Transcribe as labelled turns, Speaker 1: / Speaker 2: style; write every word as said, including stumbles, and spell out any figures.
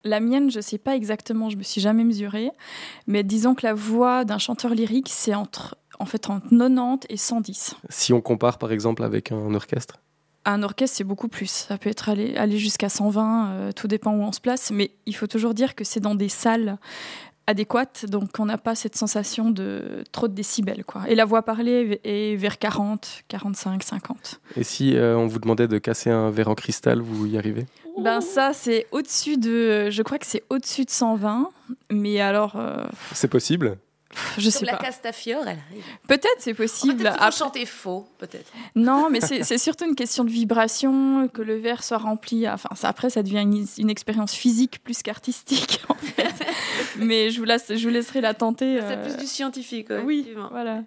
Speaker 1: La mienne, je ne sais pas exactement, je ne me suis jamais mesurée, mais disons que la voix d'un chanteur lyrique, c'est entre, en fait, entre quatre-vingt-dix et cent dix.
Speaker 2: Si on compare par exemple avec un orchestre ?
Speaker 1: Un orchestre, c'est beaucoup plus. Ça peut être aller, aller jusqu'à cent vingt, euh, tout dépend où on se place, mais il faut toujours dire que c'est dans des salles adéquate, donc on n'a pas cette sensation de trop de décibels, quoi. Et la voix parlée est vers quarante, quarante-cinq, cinquante.
Speaker 2: Et si euh, on vous demandait de casser un verre en cristal, vous y arrivez ?
Speaker 1: Ben ça, c'est au-dessus de... Je crois que c'est au-dessus de cent vingt, mais alors... Euh,
Speaker 2: c'est possible ?
Speaker 1: Je sais
Speaker 3: Comme
Speaker 1: pas.
Speaker 3: la Castafiore, elle arrive.
Speaker 1: Peut-être, c'est possible.
Speaker 3: Peut-être qu'il faut chanter faux, peut-être.
Speaker 1: Non, mais c'est, c'est surtout une question de vibration, que le verre soit rempli. Enfin, ça, après, ça devient une, une expérience physique plus qu'artistique, en fait. Mais je vous, laisse, je vous laisserai la tenter.
Speaker 3: C'est
Speaker 1: euh...
Speaker 3: plus du scientifique. Ouais,
Speaker 1: oui, voilà.